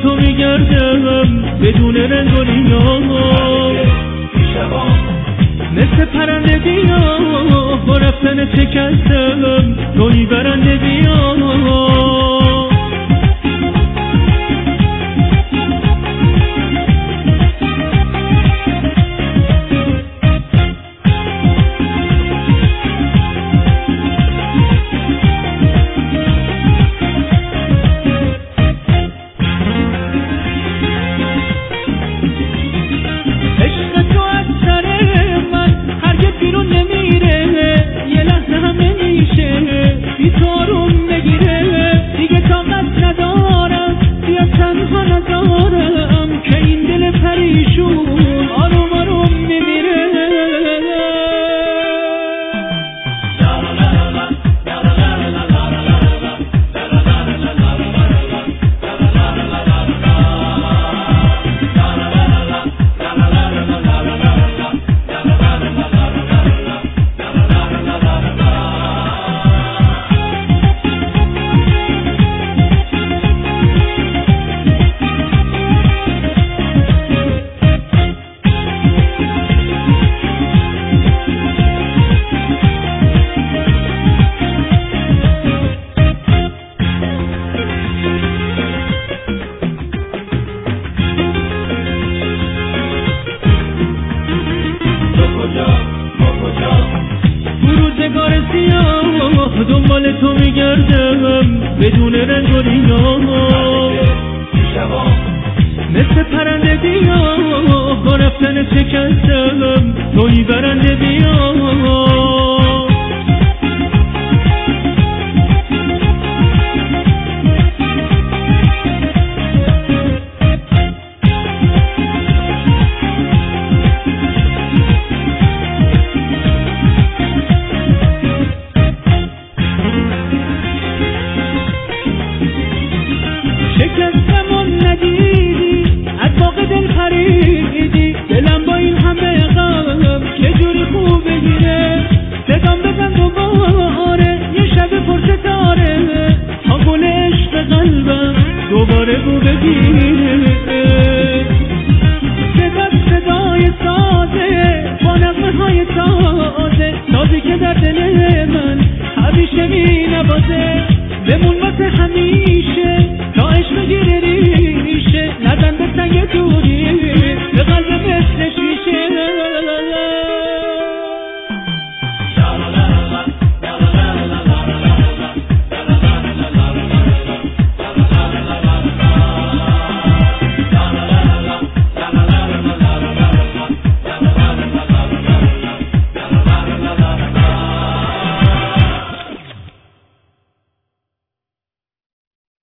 تو میگردم بدون رنگ و ریا، مثل پرنده بیا با رفتن شکستم توی برنده بیا. دنبال تو میگردم بدون رنگ و ریا، مثل پرنده بیا با رفتن شکستم توی برنده بیا. شکستمون ندیدی از باغ دل پریدی، دلم با این همه غم چجوری خوب بگیره، صدام بزن دوباره یه شب پرستاره تا گل عشق قلبم دوباره بو بگیره. صدای ساده با نغمه های تازه، سازی که در دل من همیشه می نوازه، بمون واسه همیشه تا عشق بگیره.